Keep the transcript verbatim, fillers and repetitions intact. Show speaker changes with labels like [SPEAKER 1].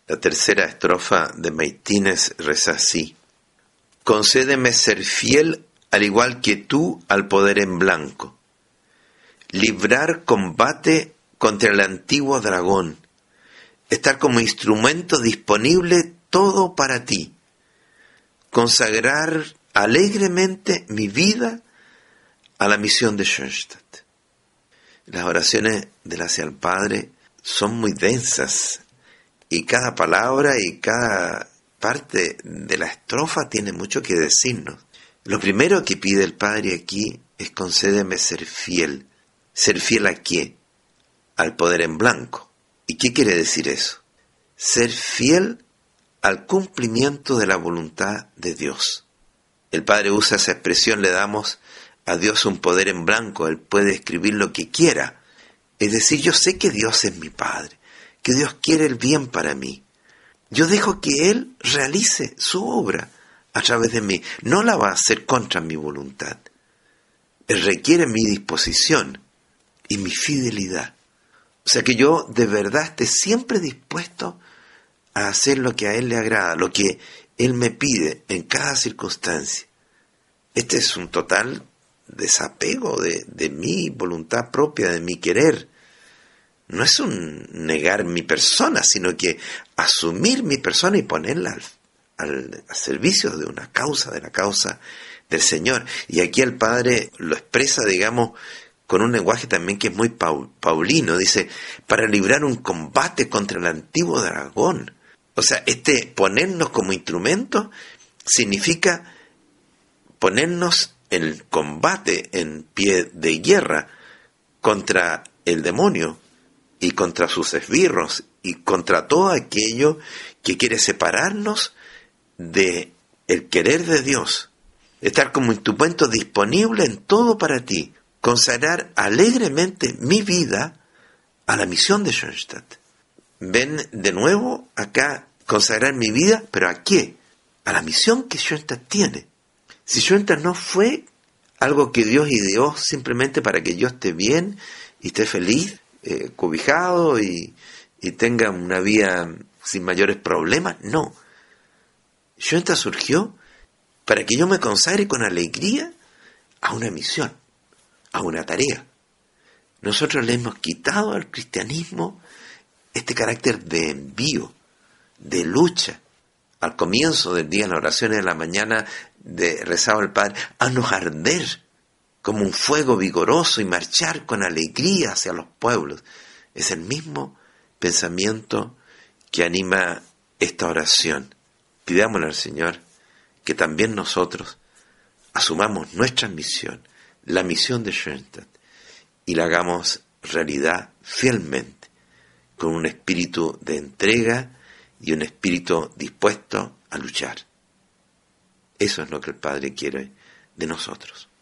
[SPEAKER 1] La tercera estrofa de Maitines reza así: concédeme ser fiel al igual que tú al poder en blanco, librar combate contra el antiguo dragón, estar como instrumento disponible todo para ti, consagrar alegremente mi vida a la misión de Schoenstatt. Las oraciones del hacia el Padre son muy densas y cada palabra y cada parte de la estrofa tiene mucho que decirnos. Lo primero que pide el Padre aquí es concédeme ser fiel. ¿Ser fiel a qué? Al poder en blanco. ¿Y qué quiere decir eso? Ser fiel al cumplimiento de la voluntad de Dios. El Padre usa esa expresión, le damos a Dios un poder en blanco, Él puede escribir lo que quiera. Es decir, yo sé que Dios es mi Padre, que Dios quiere el bien para mí. Yo dejo que Él realice su obra a través de mí. No la va a hacer contra mi voluntad. Él requiere mi disposición y mi fidelidad. O sea que yo de verdad esté siempre dispuesto a hacer lo que a Él le agrada, lo que Él me pide en cada circunstancia. Este es un total desapego de, de mi voluntad propia, de mi querer. No es un negar mi persona, sino que asumir mi persona y ponerla al, al, al servicio de una causa, de la causa del Señor. Y aquí el Padre lo expresa, digamos, con un lenguaje también que es muy paul, paulino. Dice, para librar un combate contra el antiguo dragón. O sea, este ponernos como instrumento significa ponernos en el combate en pie de guerra contra el demonio y contra sus esbirros y contra todo aquello que quiere separarnos de el querer de Dios. Estar como instrumento disponible en todo para ti. Consagrar alegremente mi vida a la misión de Schoenstatt. Ven de nuevo acá, consagrar mi vida, ¿pero a qué? A la misión que Schoenstatt tiene. Si Schoenstatt no fue algo que Dios ideó simplemente para que yo esté bien y esté feliz, eh, cobijado y, y tenga una vida sin mayores problemas, no. Schoenstatt surgió para que yo me consagre con alegría a una misión, a una tarea. Nosotros le hemos quitado al cristianismo este carácter de envío, de lucha. Al comienzo del día, en las oraciones de la mañana, de rezaba el Padre, haznos arder como un fuego vigoroso y marchar con alegría hacia los pueblos. Es el mismo pensamiento que anima esta oración. Pidámosle al Señor que también nosotros asumamos nuestra misión, la misión de Schoenstatt, y la hagamos realidad fielmente, con un espíritu de entrega y un espíritu dispuesto a luchar. Eso es lo que el Padre quiere de nosotros.